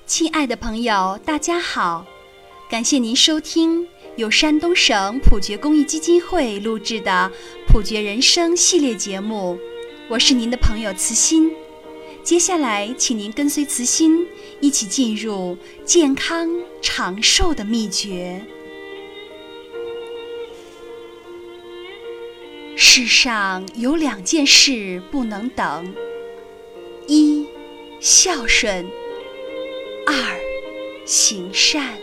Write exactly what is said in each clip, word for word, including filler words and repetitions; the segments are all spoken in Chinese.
亲爱的朋友，大家好，感谢您收听由山东省普觉公益基金会录制的普觉人生系列节目，我是您的朋友慈心。接下来请您跟随慈心一起进入健康长寿的秘诀。世上有两件事不能等：一、孝顺；二、行善。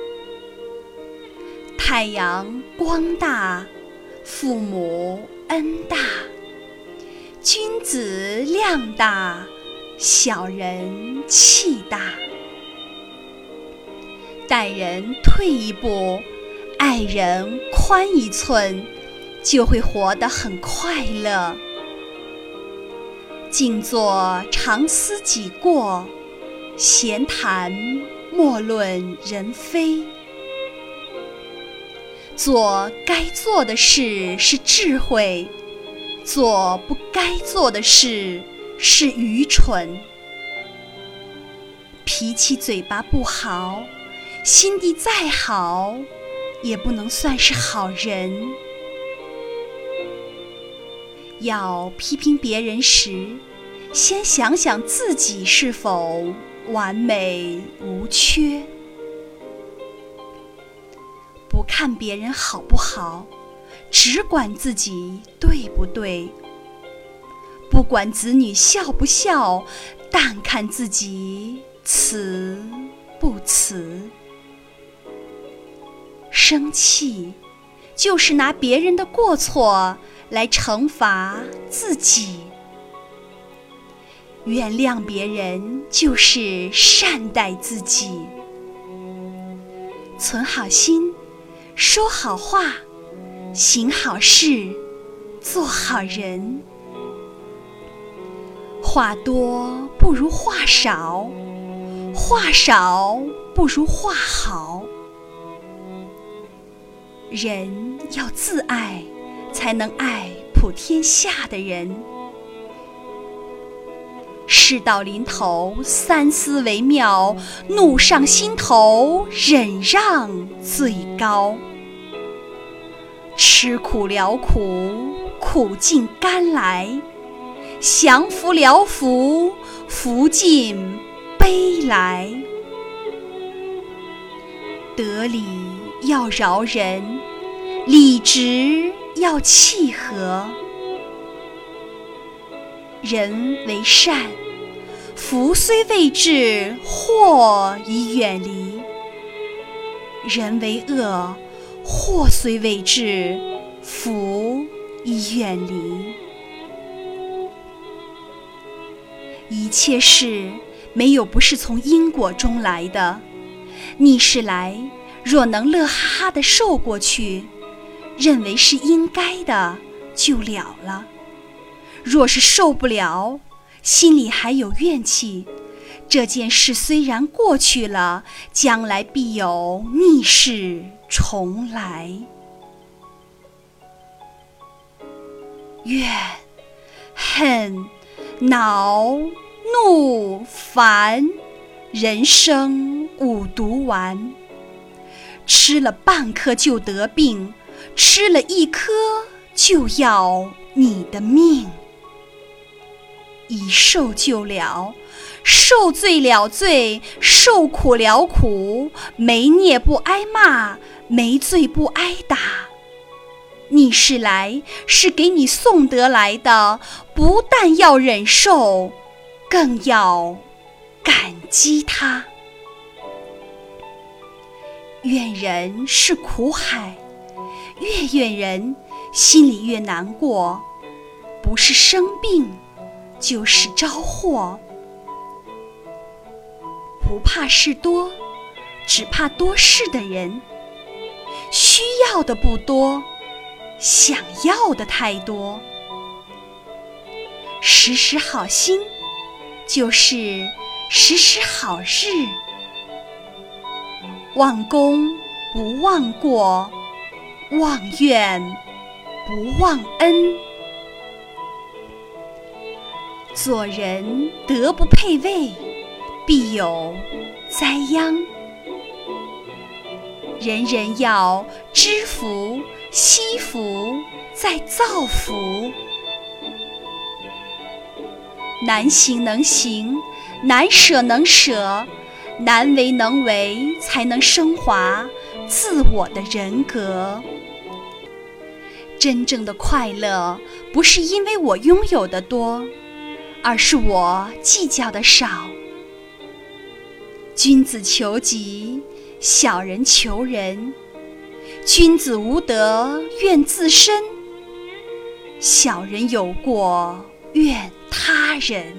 太阳光大，父母恩大；君子量大，小人气大。待人退一步，爱人宽一寸，就会活得很快乐。静坐常思己过，闲谈莫论人非。做该做的事是智慧，做不该做的事是愚蠢。脾气嘴巴不好，心地再好，也不能算是好人。要批评别人时，先想想自己是否完美无缺。不看别人好不好，只管自己对不对。不管子女孝不孝，但看自己慈不慈。生气就是拿别人的过错来惩罚自己，原谅别人就是善待自己。存好心，说好话，行好事，做好人。话多不如话少，话少不如话好。人要自爱，才能爱普天下的人。事到临头三思为妙，怒上心头忍让最高。吃苦了苦，苦尽甘来；降服了福，福尽悲来。得理要饶人，理直要契合。人为善，福虽未至，祸已远离；人为恶，祸虽未至，福已远离。一切事没有不是从因果中来的，逆势来，若能乐哈哈地受过去，认为是应该的，就了了。若是受不了，心里还有怨气，这件事虽然过去了，将来必有逆势重来。怨、恨、恼、怒、烦，人生五毒丸。吃了半颗就得病，吃了一颗就要你的命。已受就了，受罪了罪，受苦了苦，没孽不挨骂，没罪不挨打。逆势来是给你送得来的，不但要忍受，更要感激它。怨人是苦海，越怨人心里越难过，不是生病就是招祸。不怕事多，只怕多事的人。需要的不多，想要的太多。时时好心，就是时时好日。忘功不忘过，忘怨不忘恩。做人德不配位， 必有灾殃。人人要知福、惜福，再造福。难行能行，难舍能舍，难为能为，才能升华自我的人格。真正的快乐，不是因为我拥有的多，而是我计较的少。君子求己，小人求人。君子无德，怨自身；小人有过，怨他人。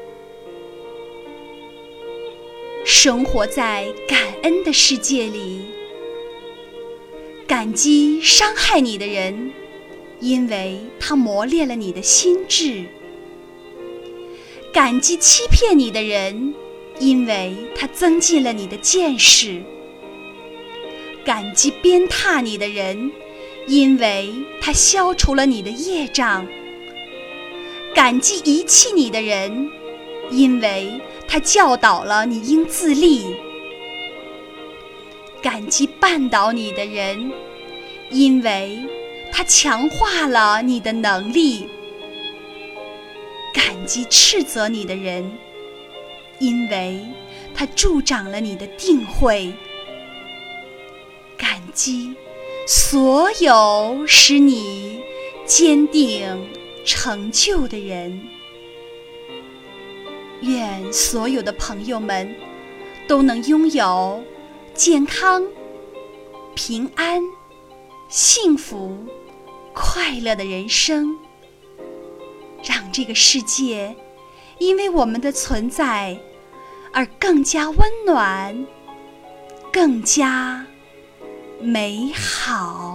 生活在感恩的世界里，感激伤害你的人，因为他磨练了你的心智；感激欺骗你的人，因为他增进了你的见识；感激鞭挞你的人，因为他消除了你的业障；感激遗弃你的人，因为他教导了你应自立；感激绊倒你的人，因为他强化了你的能力；感激斥责你的人，因为他助长了你的定慧；感激所有使你坚定成就的人。愿所有的朋友们都能拥有健康、平安、幸福、快乐的人生，让这个世界因为我们的存在而更加温暖，更加美好。